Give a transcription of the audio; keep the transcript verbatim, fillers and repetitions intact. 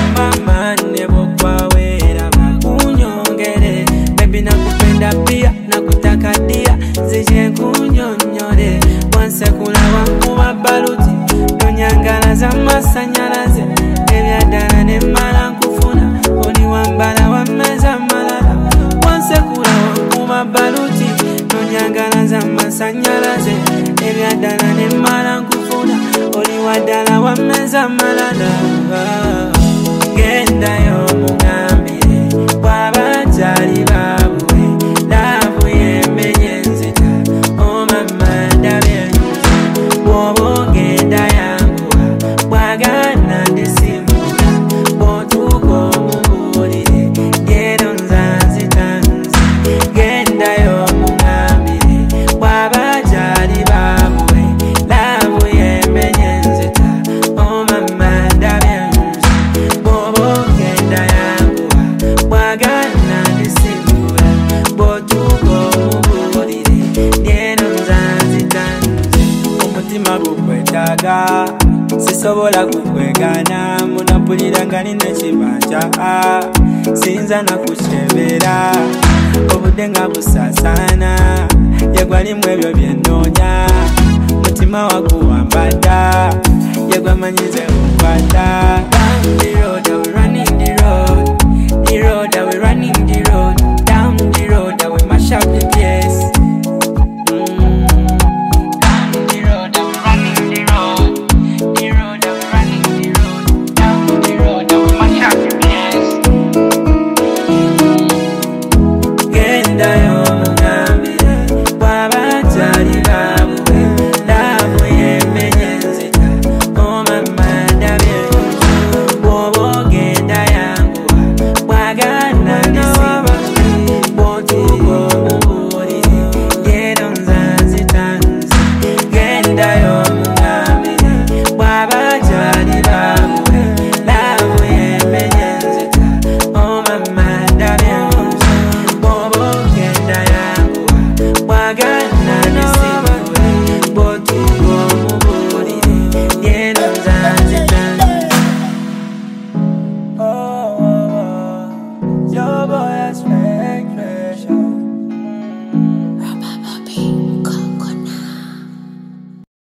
mama nebo kwa wera bakunyongere baby nakupenda pia nakutaka dia zije kunyonyore wansekula wankuba baluti nonyangala za masanyalaze ebyadala ne mala nkufuna oli wambala wameza malala wansekula wankuba baluti nonyangala za masanyalaze ebyadala ne mala nkufuna oli wadala wameza malala genda yo mungambire bwabajali babwe lavu yemenye nzita o mama ndabyenza bwobo genda yanguwa bwagana ndisimbula bwotuko mubulire ngero nzanzitanzi genda yo mungambire bwabajali babwe lavu yemenye nzita o mama ndabyenza bwobo genda yanguwa bwagana ndisimbula bwotuko mubulire ngero nzanzitanzi umutima gukwetaga sisobola kukwegana munapulira nga nina ekibanja sinza nakukyebera obudde nga busaasaana yegwalimu ebyo byennoonya mutima waguwambadda yegwamanyize okwata bambiro